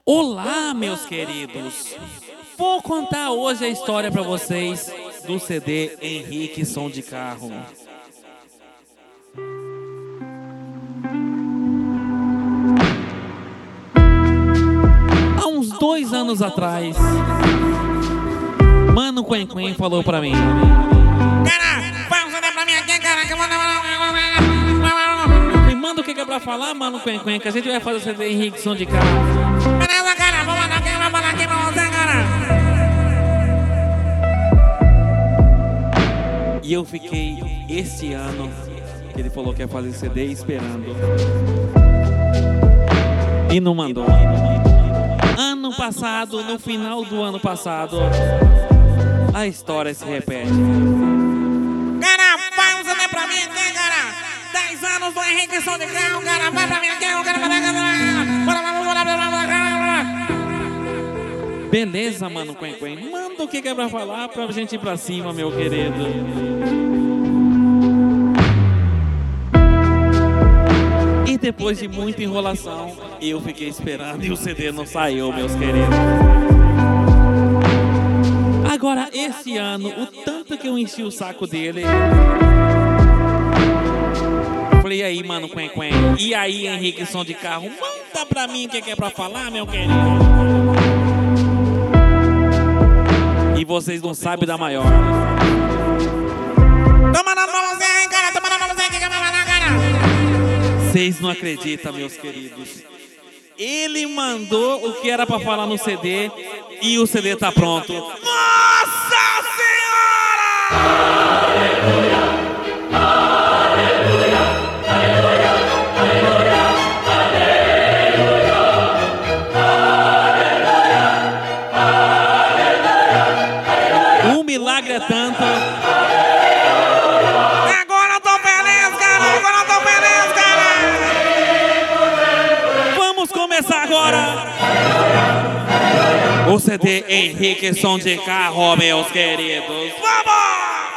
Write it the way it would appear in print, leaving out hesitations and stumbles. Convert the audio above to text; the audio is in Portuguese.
Olá, meus queridos! Vou contar hoje a história para vocês do CD Henrique Som de Carro. Há uns 2 anos atrás, Mano Quen Quen falou pra mim: Cara, faz um CD pra mim aqui, cara, que eu vou... Manda o que é pra falar, Mano Quen Quen, que a gente vai fazer o CD Henrique Som de Carro. Beleza, cara, vou mandar quem vai falar aqui pra você, cara. E eu fiquei esse ano, que ele falou que ia fazer CD, esperando. E não mandou. Ano passado, no final do ano passado, a história se repete. Cara, faz um CD pra mim aqui, cara. 10 anos do Henrique Som de Carro, cara, vai pra mim aqui, eu quero falar. Beleza, Mano Quen Quen, manda o que é pra falar pra gente ir pra cima, meu querido. E depois de muita enrolação, eu fiquei esperando e o CD não saiu, meus queridos. Agora, esse ano, o tanto que eu enchi o saco dele... Falei, e aí, Mano Quen Quen? E aí, Henrique Som de Carro? Manda pra mim o que é pra falar, meu querido. E vocês não sabem da maior. Tô mandando pra você, hein, cara, tô mandando pra você aqui, que vai mandar, cara. Vocês não acreditam, meus queridos. Ele mandou o que era pra falar no CD e o CD tá pronto. Nossa Senhora! Aleluia! Aleluia! Aleluia! Aleluia! Aleluia! O milagre é tanto. Agora eu tô feliz, cara! Agora eu tô feliz, cara! Vamos começar agora. O CD Henrique Som de Carro, meus queridos. Vamos!